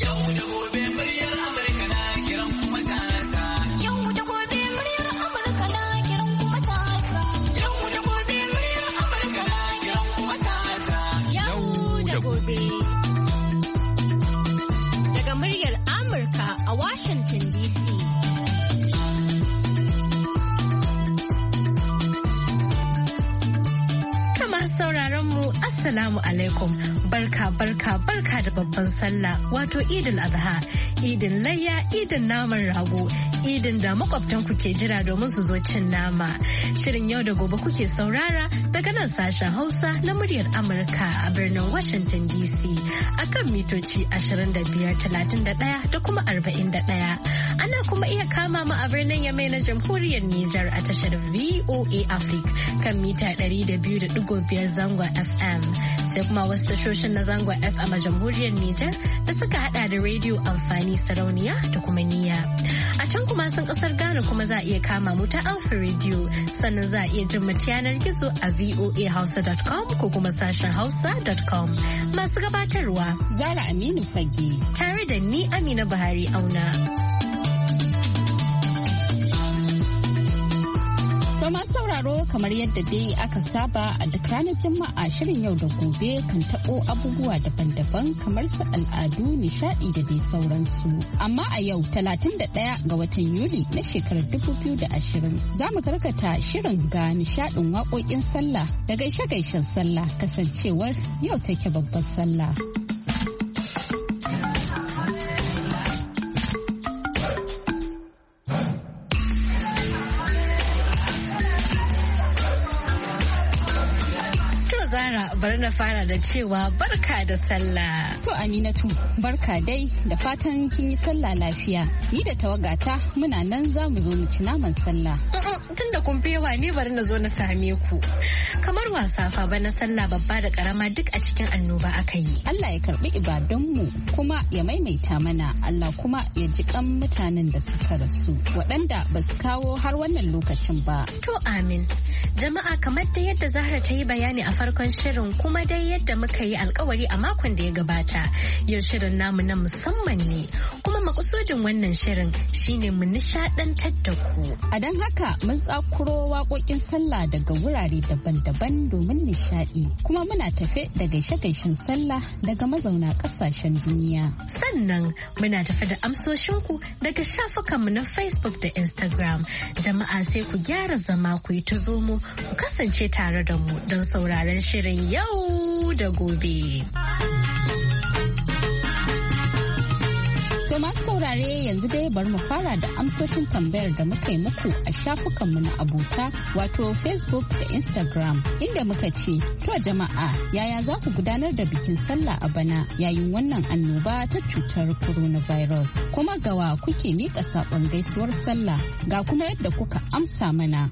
Assalamu alaikum, barka da babban sallah wato idil adha, idin layya, idin naman rago, idin da makwabtanku ke jira domin su zo cin nama. Shirin yau da gobe kuke saurara daga nan sashen Hausa na muryar Amurka a birnin Washington DC akan mitoci 25, 31 da kuma 41. Ana kuma iya kama mu a birnin Yamai na Jamhuriyar Nijar a tashar VOA Africa kan mita 200.5 zangon FM. Sai kuma wasu tashoshin na zangon FM a Jamhuriyar Nijar da suka hada da rediyo amfani sarauniya da kuma niyya. A can kuma sun kasar Ghana kuma za a iya kama mu ta Alpha Radio, sannan za a iya jin mu yanar gizo a voahausa.com ko kuma sashen hausa.com. Masu gabatarwa Zara Aminu Fage tare da ni Amina Buhari Auna. Masu sauraro kamar yadda dai aka saba a duk ranar Juma'a shirin yau da gobe kan taɓo abubuwa daban-daban kamar su al'adu, nishaɗi da dai sauransu. Amma a yau 31 ga watan Yuli na shekarar 2020 za mu karkata shirin ga nishaɗin waƙoƙin sallah da gaishe-gaishen sallah kasancewar yau take babbar sallah. Bari na fara da cewa barka da sallah. To Aminatu, barka dai da fatan kin yi sallah lafiya. Ni da tawagata muna nan za mu zo mu ci naman sallah. Tun da kun yawa ne bari na zo na same ku. Kamar wasa fa ba na sallah babba da karama duk a cikin annoba aka yi. Allah ya karbi ibadunmu kuma ya maimaita mana. Allah kuma ya ji kan mutanen da suka rasu waɗanda ba su kawo har wannan lokacin ba. To amin. Jama'a kamar da yadda Zahra ta yi bayani a farkon shirin kuma dai yadda muka yi alkawari a makon da ya gabata, yau shirin namu na musamman ne kuma makasudin wannan shirin shine mu nishadantar da ku. A don haka mun tsakuro waƙoƙin sallah daga wurare daban-daban domin nishadi kuma muna tafe da gaishe-gaishen sallah daga mazauna ƙasashen duniya. Sannan muna tafe da amsoshinku daga shafukanmu na Facebook da Instagram. Jama'a sai ku gyara zama ku yi ta zomo ku kasance tare da mu don sauraron shirin yau da gobe. To masu saurare yanzu dai bari mu fara da amsoshin tambayar da muka yi muku a shafukanmu na abota wato Facebook da Instagram inda muka ce to jama'a yaya za ku gudanar da bikin sallah a bana yayin wannan annoba ta cutar coronavirus kuma gawa kuke miƙa saƙon gaisuwar sallah ga kuma yadda kuka amsa mana.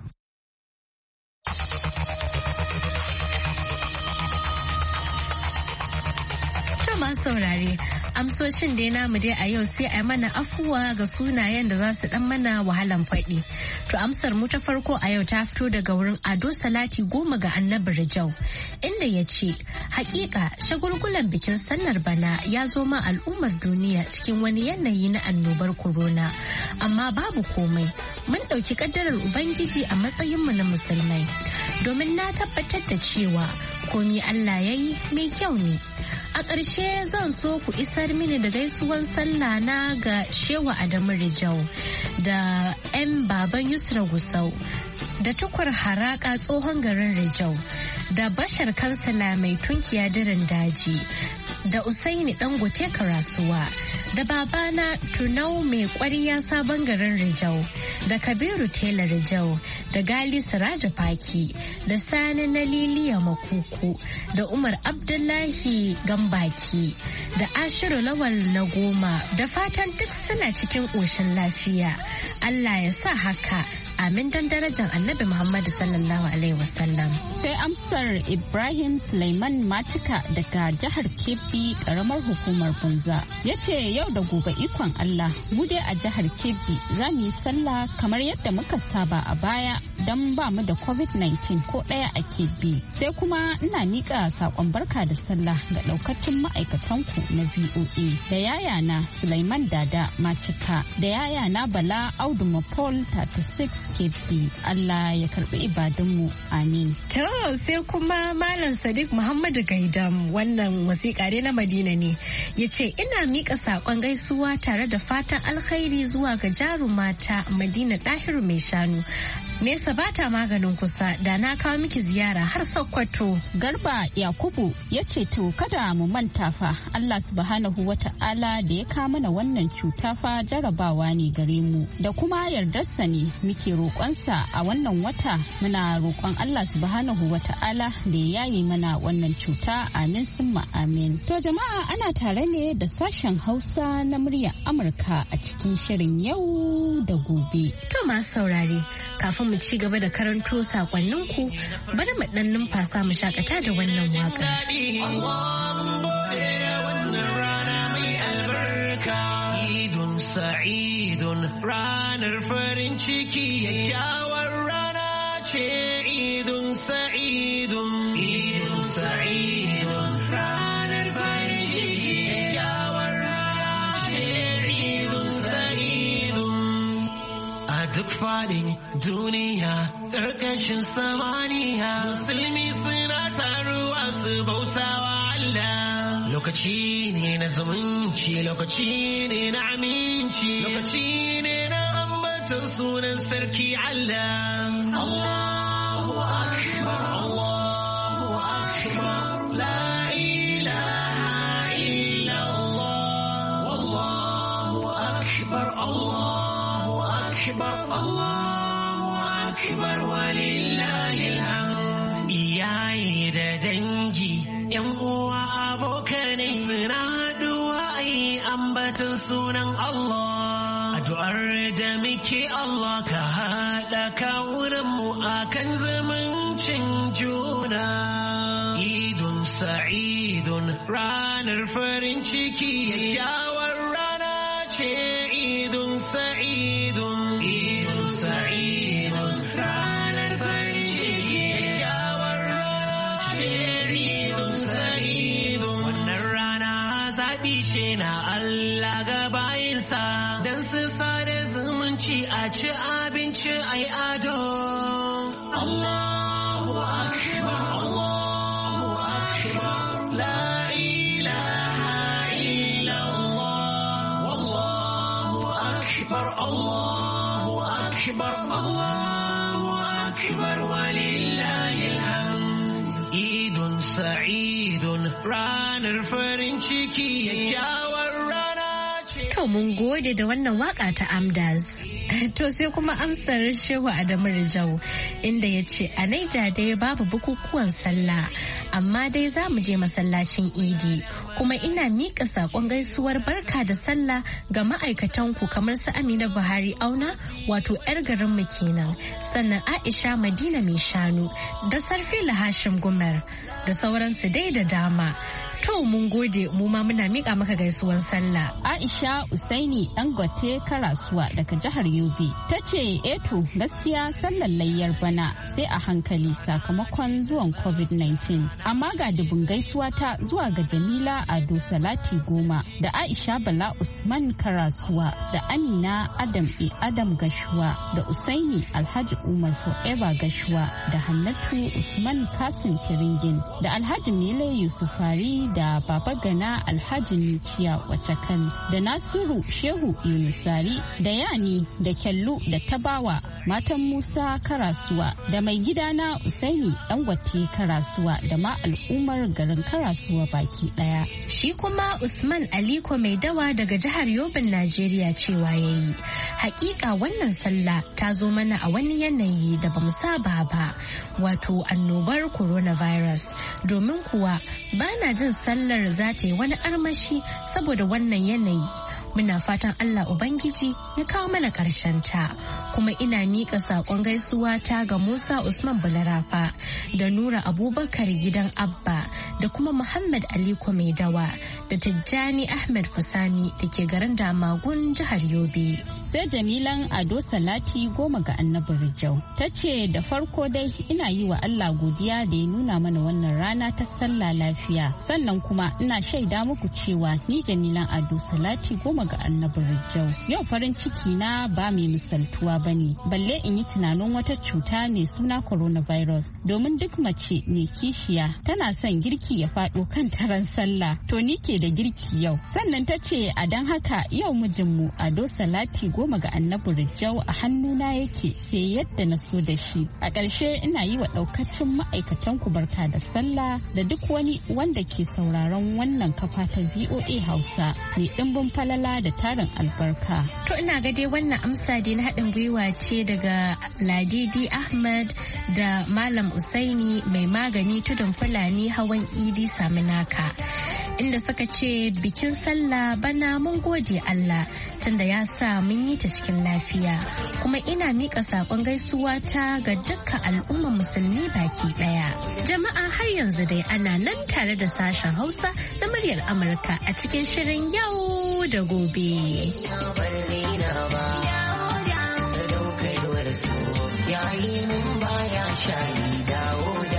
Masu saurare amsoshin dai namu dai a yau sai a mana afuwa ga sunayen da za su dan mana wahalan faɗi. To amsar mu ta farko a yau ta fito daga wurin Ado Salati Goma ga Annabi Rijau inda ya ce hakika shagulgulan bikin sallar bana ya zo ma al'ummar duniya cikin wani yanayi na annobar corona amma babu komai mun ɗauki kaddarar Ubangiji a matsayinmu na musulmai domin na tabbatar da cewa komi Allah ya yi mai kyau ne. A ƙarshe zan so ku isar mini da gaisuwan sallah na ga Shewa Adamu Rijau da 'yan baban Yusra Gusau da Tukur Haraka tsohon garin Rijau da Bashar Kansala mai tunkiya dirin daji da Usaini Dangote Karasuwa da babana Tunau mai ƙwarya sabon garin Rijau da Kabiru Tela Rijau da Gali Siraja Faki da Sani na Liliya Makuku da Umar Abdullahi Gambaki da Ashiru Lawal na Goma da fatan duk suna cikin ƙoshin lafiya. Allah ya sa haka. Amin dan darajar Annabi Muhammadu sallallahu alaihi wasallam. Sai amsar Ibrahim Sulaiman Macika daga jihar Kebbi karamar hukumar Bunza. Ya ce yau da gobe ikon Allah mu dai a jihar Kebbi za mu yi sallah kamar yadda muka saba a baya don ba mu da COVID-19 ko ɗaya a Kebbi. Sai kuma ina miƙa saƙon barka da sallah ga ɗaukacin ma'aikatanku na VOA da yayana Sulaiman Dada Macika da yayana Bala Audu Mapol 36 Kebbi. Allah ya karbi ibadunmu. Amin. To sai kuma Malam Sadiq Muhammadu Gaidam, wannan wasiƙa na Madina ne. Ya ce ina miƙa saƙon gaisuwa tare da fatan alkhairi zuwa ga jarumata Madina Ɗahiru mai shanu. Nesa ba ta maganin kusa, da na kawo miki ziyara har Sokoto. Garba Yakubu ya ce to kada mu manta fa Allah subhanahu wata'ala da ya kawo mana wannan cuta fa jarabawa ne gare mu, da kuma yardarsa ne muke roƙonsa a wannan wata. Muna roƙon Allah subhanahu wata'ala da ya yaye mana wannan cuta. Amin summa amin. To jama'a, ana tare ne da sashen Hausa na muryar Amurka a cikin shirin yau da gobe. To masu saurare, kafin mu ci gaba da karanto sakonninku, bari mu dan numfasa mu shakata da wannan waka. Idun sa'idun, ranar farin ciki, kyakkyawar rana ce. Idun sa'idun, idun sa'idun, ranar farin ciki, kyakkyawar rana ce. Idun sa'idun. A duk faɗin duniya, ƙarƙashin samaniya, musulmi suna taruwa su bautawa Allah. Lokaci ne na zumunci, lokaci ne na aminci, lokaci ne na ambatan sunan sarki Allah. Allahu Akbar, Allahu Akbar, la ilaha illallah, wallahu Akbar, Allahu Akbar, Allahu Akbar, walillahil hamd. Iyaye da dangi, yan uwa abokanai suna haɗuwa a yi ambatan sunan Allah. Addu'ar da muke Allah ka haɗa kawunanmu a kan zumuncin juna. Idun sa'idun, ranar farin ciki, kyakkyawar rana ce. Idun sa'idun, idun sa'idun, ranar farin ciki, kyakkyawar rana ce. Idun sa'idun, wannan rana zaɓi ce na Allah ga bayinsa, don su sada zumunci a ci abinci a yi ado. Allahu Akbar, Allahu Akbar, la ilaha illallah, wallahu Akbar, Allahu Akbar, Allahu Akbar, walillahil hamd. Idun sa'idun, ranar farin ciki, kyakkyawar rana ce. To mun gode da wannan waka ta Amdas. To sai kuma amsar Shehu Adamu Rijau, inda ya ce a Naija dai babu bukukuwan sallah, amma dai za mu je masallacin Idi, kuma ina miƙa saƙon gaisuwar barka da sallah ga ma'aikatanku kamar su Amina Buhari Auna, wato 'yar garinmu kenan, sannan Aisha Madina mai shanu da Sarfila Hashim Gumar da sauransu dai da dama. To mun gode, mu ma muna miƙa maka gaisuwan sallah. Aisha Usaini Dangote Karasuwa daga jihar Yobe ta ce eto gaskiya sallar layyar bana sai a hankali sakamakon zuwan COVID-19. Amma ga dubun gaisuwa ta zuwa ga Jamila Ado Salati Goma da Aisha Bala Usman Karasuwa da Amina Adam Adam Gashuwa da Usaini Alhaji Umar Forever Gashuwa da Hannatu Usman Kasim Kiringin da Alhaji Mele Yusufari da Baba Gana Alhaji Nukiya Wacakan da Nasiru Shehu Yunusari da Yani da Kyallu da Tabawa matan Musa Karasuwa da mai gidana Usaini Dangote Karasuwa da ma al'ummar garin Karasuwa baki daya. Shi kuma Usman Aliko mai dawa daga jihar Yobin Najeriya cewa yayi hakika wannan sallah ta zo mana a wani yanayi da bamu saba ba, wato annobar coronavirus, domin kuwa bana jin sallar za ta yi wani armashi saboda wannan yanayi. Muna fatan Allah Ubangiji ya kawo mana ƙarshen ta. Kuma ina miƙa saƙon gaisuwa ta ga Musa Usman Bularafa da Nura Abubakar gidan Abba da kuma Muhammad Aliko Maidawa da Tijjani Ahmed Fusami da ke garin Damagun jihar Yobe. Sai Jamilan Ado Salati Goma ga Annabi Rijau ta ce da farko dai ina yi wa Allah godiya da ya nuna mana wannan rana ta sallah lafiya, sannan kuma ina shaida muku cewa ni Jamilan Ado Salati Goma ga Annabi Rijau yau farin ciki na ba mai misaltuwa bane, balle in yi tunanin wata cuta ne suna coronavirus, domin duk mace mai kishiya tana son girki ya faɗo kan taron sallah, to ni ke da girki yau. Sannan ta ce a don haka yau mijinmu Ado Salati Goma ga Annabi Rijau a hannuna yake sai yadda na so da shi. A ƙarshe ina yi wa ɗaukacin ma'aikatan ku barka da sallah da duk wani wanda ke sauraron wannan kafa ta VOA Hausa mai ɗimbin falala da tarin albarka. To ina ga dai wannan amsa dai na haɗin gwiwa ce daga Ladidi Ahmad da Malam Usaini mai magani tudun Fulani hawan Idi Saminaka. Inda suka ce bikin sallah bana mun gode Allah tunda ya sa mun yi ta cikin lafiya, kuma ina miƙa saƙon gaisuwa ta ga dukkan al'ummar musulmi baki ɗaya. Jama'a har yanzu dai ana nan tare da sashen Hausa da muryar Amurka a cikin shirin yau da gobe. Yayi mun baya shayi dawo da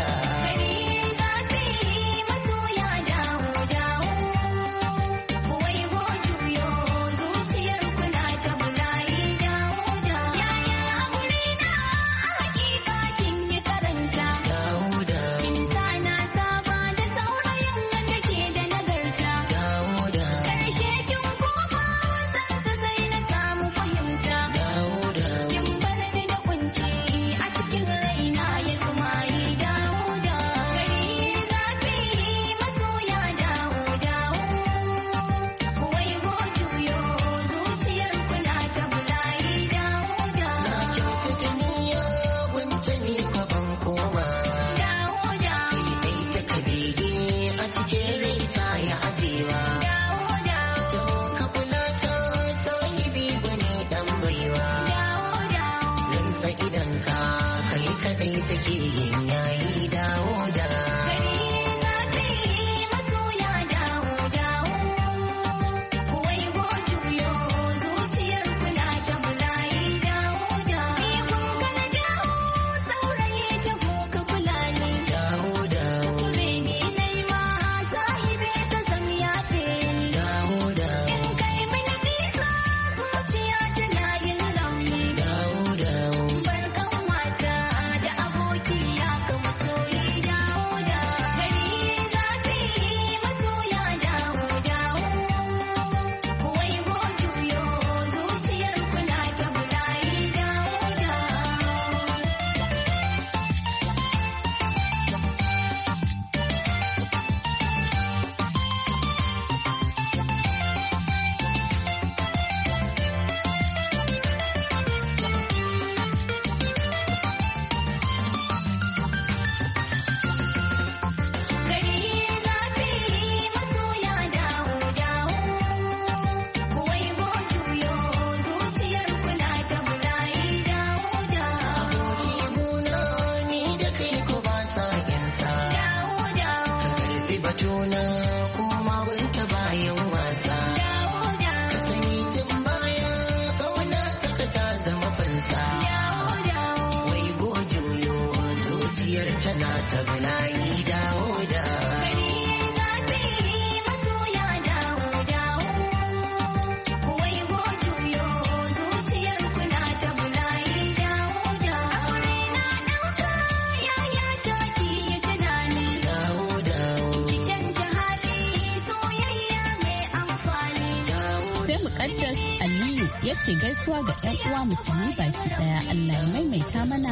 tana ta bulayi dawo da ya ce gaisuwa ga 'yan uwa musulmi baki daya, Allah ya maimaita mana amin.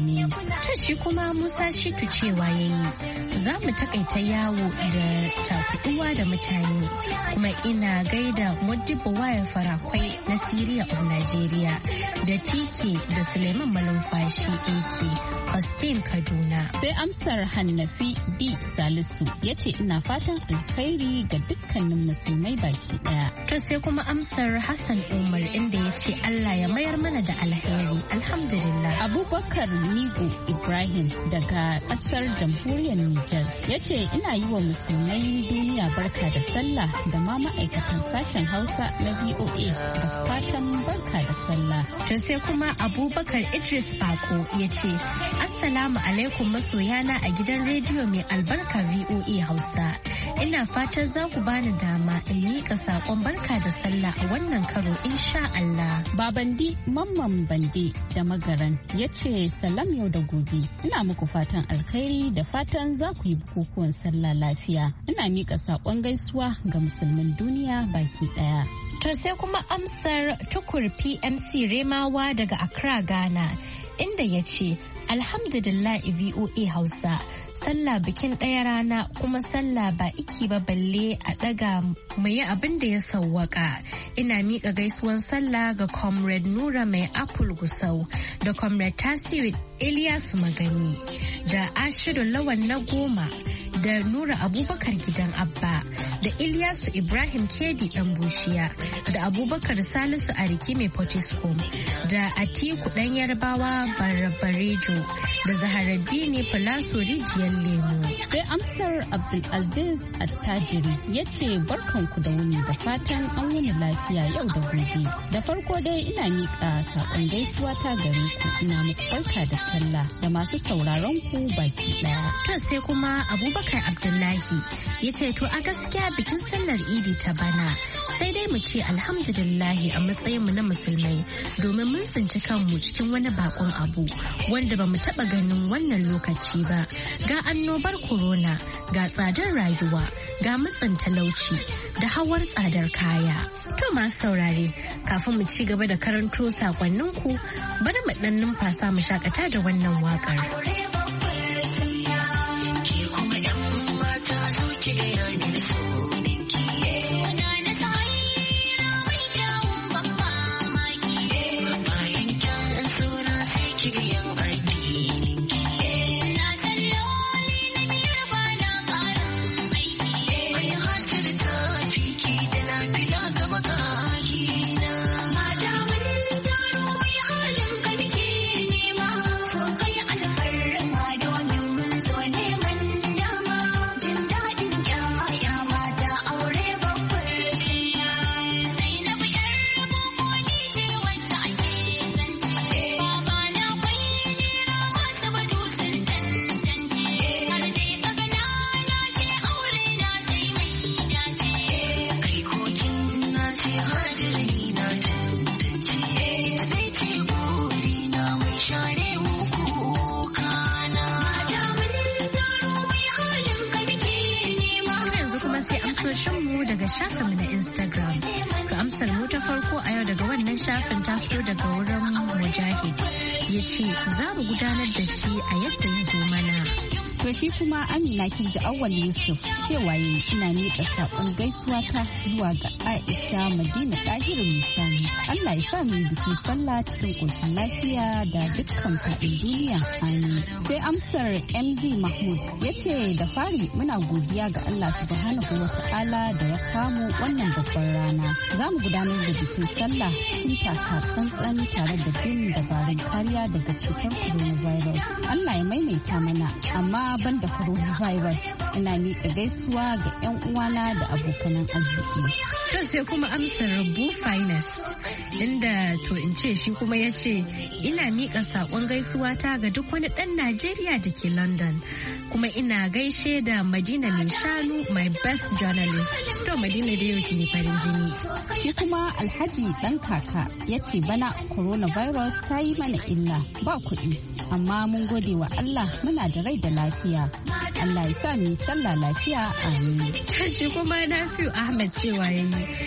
amin. Ta shi kuma Musa Shitu cewa yayi za mu takaita yawo da cakuduwa da mutane kuma ina gaida Modibo Waya Farakwai na Syria of Nigeria da Tike da Suleiman Malumfashi AK Austin Kaduna. Sai amsar Hannafi D Salisu ya ce ina fatan alkhairi ga dukkanin musulmai baki daya. To sai kuma amsar Hassan Umar inda ya ce Allah ya mayar mana da alheri. Alhamdulillah. Abubakar Nigo Ibrahim daga kasar jamhuriyar Nijar ya ce ina yi wa musulmai duniya barka da sallah da ma ma'aikatan sashen Hausa na VOA da fatan barka da sallah. To sai kuma Abubakar Idris Bako ya ce Assalamu alaikum masoyana a gidan rediyo mai albarka VOA Hausa. Ina fatan za ku bani dama in miƙa saƙon barka da sallah a wannan karo insha Allah. Babandi Mamman Bande da Magaran ya ce salam yau da gobe. Ina muku fatan alkhairi da fatan za ku yi bukukuwan sallah lafiya. Ina miƙa saƙon gaisuwa ga musulmin duniya baki ɗaya. To sai kuma amsar Tukur PMC Remawa daga Accra, Ghana, inda ya ce Alhamdulillah VOA Hausa. Sallah bikin ɗaya rana kuma sallah ba iki ba balle a ɗaga mu yi abin da ya sawwaka. Ina miƙa gaisuwan sallah ga Comrade Nura mai Apple Gusau da Comrade Tasiru Ilyasu Magani da Ashiru Lawan na Goma da Nura Abubakar Gidan Abba da Ilyasu Ibrahim Kedi ɗan Bushiya da Abubakar Salisu Ariki mai Potiskum da Atiku ɗan Yarbawa Barbarejo da Zaharaddini Filaso Rijiyar Lemo. Sai amsar Abdulaziz Attajiri ya ce barkanku da wuni da fatan an wuni lafiya yau da gobe. Da farko dai ina miƙa saƙon gaisuwa ta gare ku ina muku barka da sallah da masu sauraron ku baki ɗaya. To sai kuma Abubakar Abdullahi ya ce to a gaskiya bikin sallar Idi ta bana sai dai mu ce alhamdulillahi a matsayinmu na musulmai domin mun tsinci kanmu cikin wani bakon abu wanda ba mu taɓa ganin wannan lokaci ba. Ga annobar corona, ga tsadar rayuwa, ga matsin talauci da hawar tsadar kaya. To masu saurare, kafin mu ci gaba da karanto sakonninku, bari mu ɗan numfasa mu shakata da wannan waƙar. mu daga shafinmu na Instagram. To amsar mu ta farko a yau daga wannan shafin ta fito daga wurin Mujahid. Ya ce za mu gudanar da shi a yadda ya zo mana. To shi kuma Amina Kinji Awwal Yusuf cewa ina miƙa saƙon gaisuwa ta zuwa ga Aisha Madina Tahiru Misani. Allah ya sa mu bikin sallah cikin ƙoshin lafiya da dukkan faɗin duniya. Amin. Sai amsar MD Mahmud ya ce da fari muna godiya ga Allah subhanahu wa ta'ala da ya kamo wannan babbar rana. Za mu gudanar da bikin sallah cikin taka tsantsan tare da bin dabarun kariya daga cutar coronavirus. Allah ya maimaita mana amma ban da coronavirus ina miƙa gaisuwa ga 'yan uwana da abokanan arziki. To sai kuma amsar Rabu Finest inda to in ce shi kuma ya ce ina miƙa saƙon gaisuwa ta ga duk wani ɗan Najeriya da ke London kuma ina gaishe da Madina mai shanu my best journalist. To Madina da yau ki ne farin jini. Shi kuma Alhaji ɗan kaka ya ce bana coronavirus ta yi mana illa ba kuɗi amma mun gode wa Allah muna da rai da lafiya. Allah ya sa mu sallah lafiya amin. Shi kuma Nafi'u Ahmad cewa yayi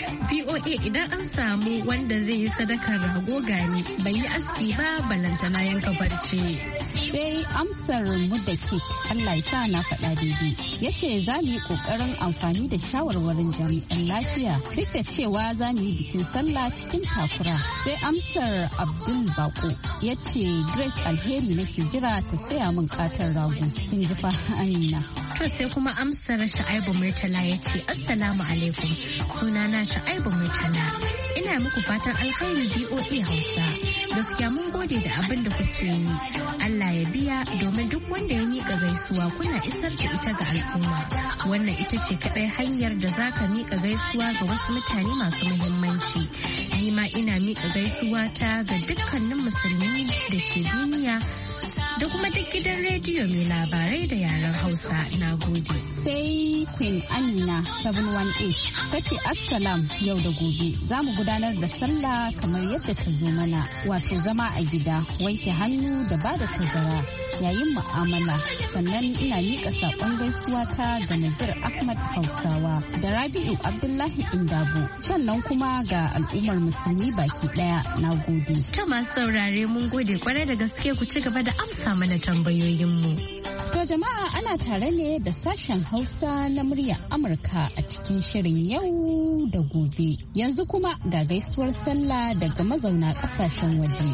VOA idan an samu wanda zai yi sadakar rago gani bai yi aski ba balantana yanka barci. Sai amsar mu da ke Allah ya sa na faɗa daidai. Ya ce za mu yi ƙoƙarin amfani da shawarwarin jami'an lafiya duk da cewa za mu yi bikin sallah cikin takura. Sai amsar Abdul Bako ya ce Grace Alheri nake jira ta saya min katar rago. Kin ji fa Amina. To sai kuma amsar Sha'aibu Murtala ya ce Assalamu alaikum. Sunana Sha'aibu Murtala. Ina muku fatan alkhairi BOA Hausa. Gaskiya mun gode da abin da kuke yi. Allah ya biya domin duk wanda ya miƙa gaisuwa kuna isar da ita ga al'umma. Wannan ita ce kaɗai hanyar da za ka miƙa gaisuwa ga wasu mutane masu muhimmanci. Ni ma ina miƙa gaisuwa ta ga dukkanin musulmi da ke duniya da kuma duk gidan rediyo mai labarai da yaren Hausa. Na gode. Sai Queen Amina 718 ta ce Assalam yau da gobe za mu gudanar da sallah kamar yadda ta zo mana, wato zama a gida, wanke hannu da ba da tazara yayin mu'amala. Sannan ina miƙa saƙon gaisuwa ta ga Nazir Ahmad Hausawa da Rabi'u Abdullahi Indabo, sannan kuma ga al'ummar musulmi baki ɗaya. Na gode. Ta masu saurare mun gode kwarai da gaske, ku ci gaba da amsa mana tambayoyinmu. To jama'a ana tare ne da sashen Hausa na muryar Amurka a cikin shirin yau da gobe. Yanzu kuma ga gaisuwar sallah daga mazauna ƙasashen waje.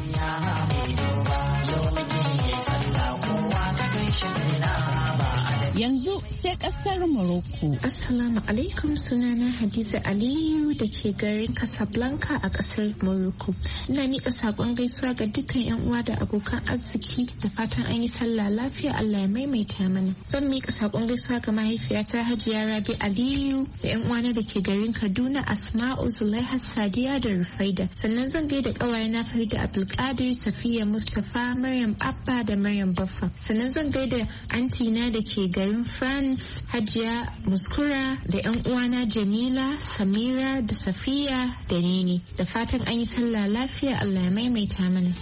Yanzu sai kasar Morocco. Assalamu alaikum, sunana Hadiza Aliyu da ke garin Casablanca a kasar Morocco. Ina miƙa saƙon gaisuwa ga dukkan 'yan uwa da abokan arziki da fatan an yi sallah lafiya, Allah ya maimaita mana. Zan miƙa saƙon gaisuwa ga mahaifiyata Hajiya Rabi Aliyu da 'yan uwana da ke garin Kaduna, Asma'u, Zulaiha, Sadiya da Rufaida. Sannan zan gaida ƙawayena Farida Abdulkadir, Safiya Mustapha, Maryam Abba da Maryam Baffa. Sannan zan gaida antina da ke garin France, Hajiya Muskura da 'yan uwana Jamila, Samira da Safiya da Nini. Da fatan an yi sallah lafiya, Allah ya maimaita mana.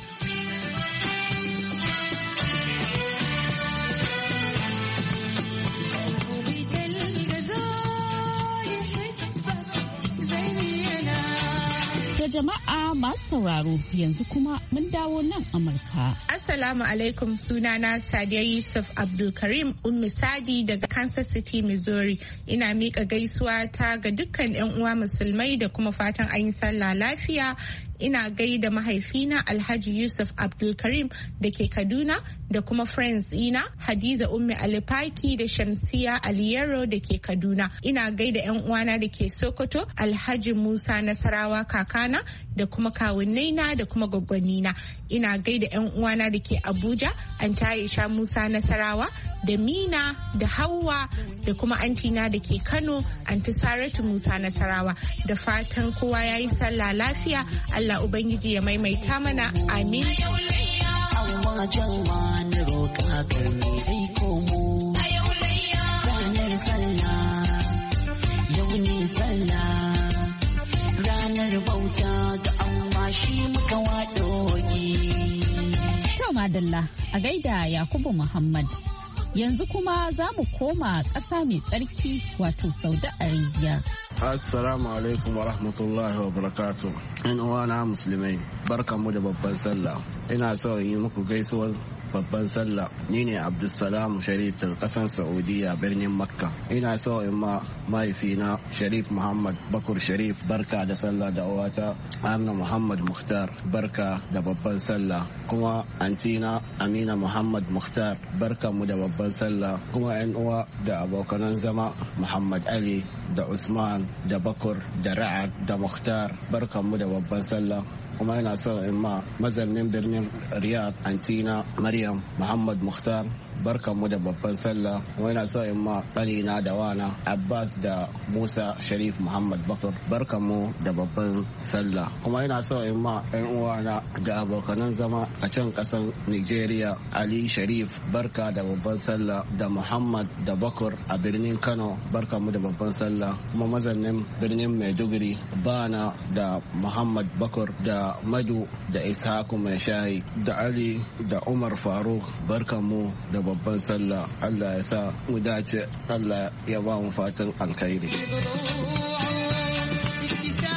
Jama'a masu sauraro yanzu kuma mun dawo nan Amurka. Assalamu alaikum, sunana Sadiya Yusuf Abdulkarim Ummi Sadi daga Kansas City, Missouri. Ina miƙa gaisuwa ta ga dukkan 'yan uwa musulmai da kuma fatan an yi sallah lafiya. Ina gaida mahaifina Alhaji Yusuf Abdulkarim da ke Kaduna da kuma friends ina Hadiza Ummi Alifaki da Shamsiya Aliyero da ke Kaduna. Ina gaida 'yan uwana da ke Sokoto, Alhaji Musa Nasarawa kakana da kuma kawunnaina da kuma gwaggwanina. Ina gaida 'yan uwana da ke Abuja, Anta Aisha Musa Nasarawa da Mina da Hauwa da kuma antina da ke Kano, Anti Saratu Musa Nasarawa. Da fatan kowa ya yi sallah lafiya, Allah Ubangiji ya maimaita mana, amin. Allah jalla na roƙa karmi dai komo. Ranar sallah, yau ne sallah, ranar bauta ga Allah shi muka waɗoki. Kyau madalla a gaida Yakubu Muhammad. Yanzu kuma za mu koma ƙasa mai tsarki wato Saudi Arabia. Assalamu alaikum wa rahmatullahi wa barakatuh. In uwana musulmai, barkanmu da babban sallah. Ina so in yi muku gaisuwar babban sallah. Ni ne Abdulsalam Sharif daga ƙasar Saudiya, birnin Makka. Ina so in ma mahaifina Sharif Muhammad Bakur Sharif barka da sallah, da uwata Amina Muhammad Mukhtar barka da babban sallah. Kuma antina Amina Muhammad Mukhtar barkanmu da babban sallah. Kuma 'yan uwa da abokanan zama Muhammad Ali da Usman da Bakur da Ra'ad da Mukhtar barkanmu da babban sallah. Kuma yana so in ma mazannin birnin Riyadh antina Maryam Muhammad Mukhtar barkanmu da babban sallah. Kuma yana so in ma ƙanina da wana Abbas da Musa Sharif Muhammad Bakur barkanmu da babban sallah. Kuma yana so in ma 'yan uwana da abokanan zama a can ƙasar Nigeria Ali Sharif barka da babban sallah, da Muhammad da Bakur a birnin Kano barkanmu da babban sallah. Kuma mazannin birnin Maiduguri Bana da Muhammad Bakur da Madu da Ishaku mai shayi da Ali da Umar Faruk barkanmu da babban sallah. Allah ya sa mu dace, Allah ya ba mu fatan alkhairi.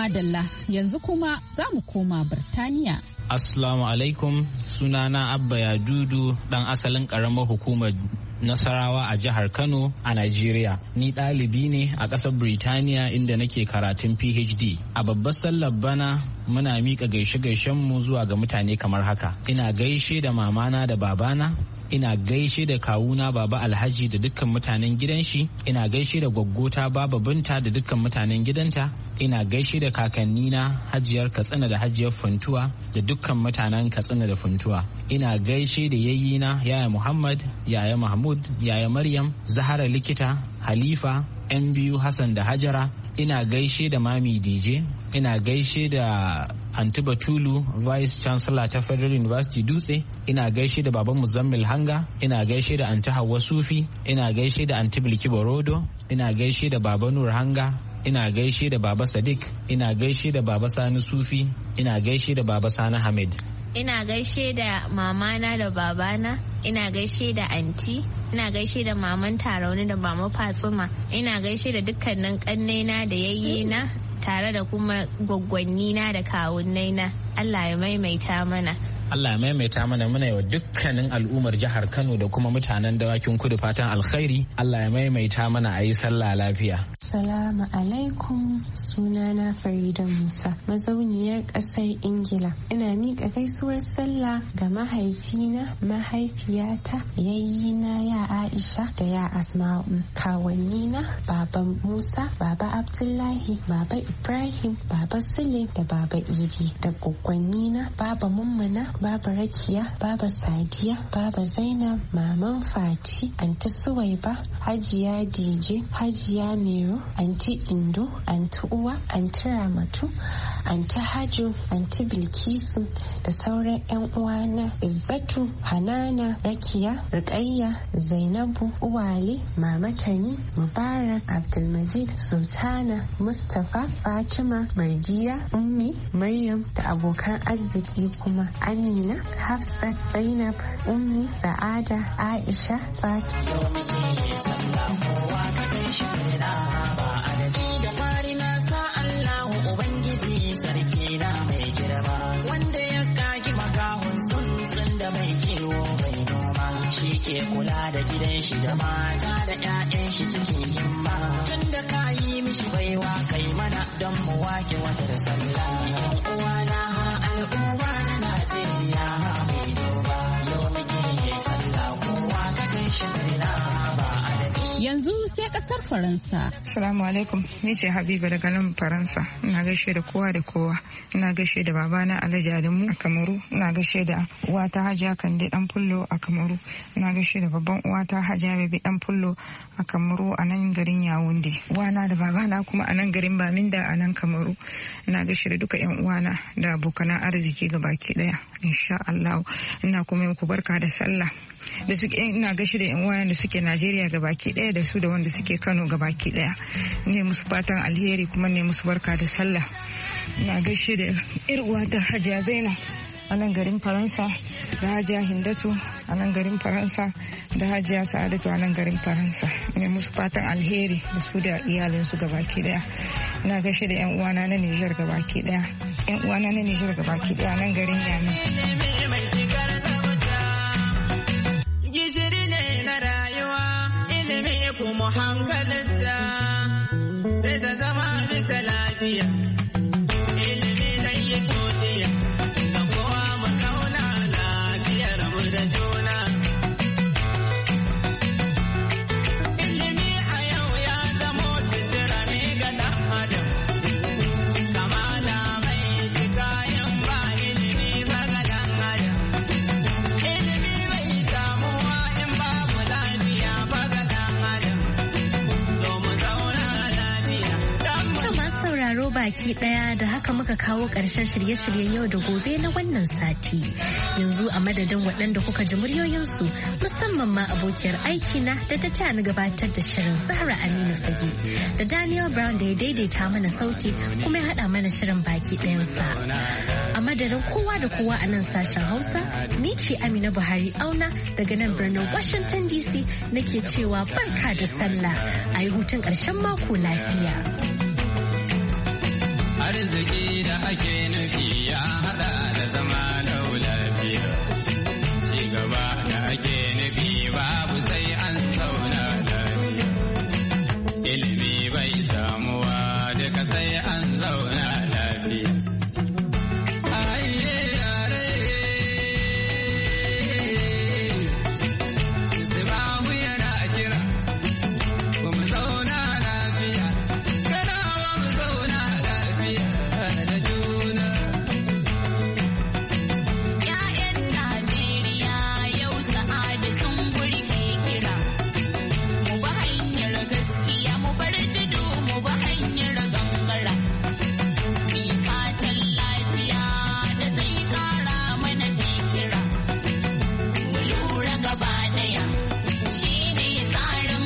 madalla yanzu kuma za mu koma Birtaniya. Assalamu alaikum, sunana Abba Yadudu dan asalin karamar hukumar Nasarawa a jihar Kano a Najeriya. Ni ɗalibi ne a ƙasar Birtaniya inda nake karatun PhD. A babbar sallar bana muna miƙa gaishe-gaishenmu zuwa ga mutane kamar haka. Ina gaishe da mamana da babana. Ina gaishe da kawuna Baba Alhaji da dukkan mutanen gidan shi. Ina gaishe da gwaggota Baba Binta da dukkan mutanen gidanta. Ina gaishe da kakannina Hajiyar Katsina da Hajiyar Funtuwa da dukkan mutanen Katsina da Funtuwa. Ina gaishe da yayyina Yaya Muhammad, Yaya Mahmud, Yaya Maryam, Zahara Likita, Halifa, 'yan biyu Hassan da Hajara. Ina gaishe da Mami DJ. Ina gaishe da Anti Batulu, Vice Chancellor ta Federal University Dutse. Ina gaishe da Baban Muzammil Hanga. Ina gaishe da Anti Hauwa Sufi. Ina gaishe da Anti Bilki Borodo. Ina gaishe da Baba Nur Hanga. Ina gaishe da Baba Sadiq. Ina gaishe da Baba Sani Sufi. Ina gaishe da Baba Sani Hamid. Ina gaishe da mamana da babana. Ina gaishe da anti. Ina gaishe da maman Tarauni da mama Fatsuma. Ina gaishe da dukkanin kannena da yayyena tare da kuma gwaggwannina da kawunnaina. Allah ya maimaita mana. Allah ya maimaita mana, muna wa dukkanin al'ummar jihar Kano da kuma mutanen Dawakin Kudu fatan alkhairi. Allah ya maimaita mana a yi sallah lafiya. Salamu alaikum, sunana Farida Musa, mazauniyar ƙasar Ingila. Ina miƙa gaisuwar sallah ga mahaifina, mahaifiyata, yayyina ya Aisha da ya Asma'u, kawannina Baba Musa, Baba Abdullahi, Baba Ibrahim, Baba Sule da Baba Idi, da gwaggwannina Baba Mummuna, Baba Rakiya, Baba Sadiya, Baba Zainab, Maman Fati, Anti Suwaiba, Hajiya DJ, Hajiya Mero, Anti Indo, Anti Uwa, Anti Ramatu, Anti Haju, Anti Bilkisu da sauran 'yan uwana Izzatu, Hanana, Rakiya, Rukayya, Zainabu, Uwale, Mama Tani, Mubarak, Abdulmajid, Sultana, Mustapha, Fatima, Mardiya, Ummi, Maryam da abokan arziki kuma Amina, Hafsat, Zainab, Ummi, Sa'ada, Aisha, Fatima. Da fari na sa Allahu Ubangiji sarki na mai girma, wanda ya kagi makahon tsuntsun da mai kiwo bai noma, shi ke kula da gidan shi da mata da 'ya'yan shi cikin himma. Tun da ka yi mishi baiwa kai mana don mu wake watar sallah. Uwa na al'umma na Najeriya mai duba, yau muke sallah kowa ka kai shi na ba adadi. Yanzu sai kasar Faransa. Assalamu alaikum, ni ce Habiba daga nan Faransa. Ina gaishe da kowa da kowa. Ina gaishe da babana Alhaji Adamu a Kamaru. Ina gaishe da uwata Hajiya Kande Dan Fullo a Kamaru. Ina gaishe da babban uwata Hajiya Bebe Dan Fullo a Kamaru a nan garin Yaounde. Uwana da babana kuma a nan garin Baminda a nan Kamaru. Ina gaishe da duka yan uwana da abokan arziki gabaki daya. Insha Allah. Ina kuma muku barka da sallah. Da suke ina gaishe da yan uwana da suke Najeriya gabaki daya da su da wanda suke Kano gabaki daya. Ne musu fatan alheri kuma ne musu barka da sallah. Ina gaishe da yar uwata Hajiya Zainab a nan garin Faransa, da Hajiya Hindatu a nan garin Faransa, da Hajiya Sa'adatu a nan garin Faransa. Ne musu fatan alheri da su da iyalinsu gabaki daya. Ina gaishe da yan uwana na Niger gabaki daya. Yan uwana na Niger gabaki daya nan garin Yamai. Kuma hankalinta sai ta zama bisa lafiya, ilimi zai yi tutiya da kowa mu zauna lafiyar mu da juna. Ilimi a yau ya zamo sutura ne ga ɗan adam, kamala mai ji kayan ba ilimi ba ga ɗan adam. Ilimi bai samuwa in babu lafiya ba ga ɗan adam. Sauraro baki daya da haka muka kawo ƙarshen shirye-shiryen yau da gobe na wannan sati. Yanzu a madadin waɗanda kuka ji muryoyinsu musamman ma abokiyar aikina da ta tani gabatar da shirin Zahra Aminu Fage da Daniel Brown da ya daidaita mana sauti kuma ya haɗa mana shirin baki ɗayansa. A madadin kowa da kowa a nan sashen Hausa, ni ce Amina Buhari Auna daga nan birnin Washington DC nake cewa barka da sallah a yi hutun ƙarshen mako lafiya. arziki da ake nufi ya hada da zama lafiya, ci gaba da ake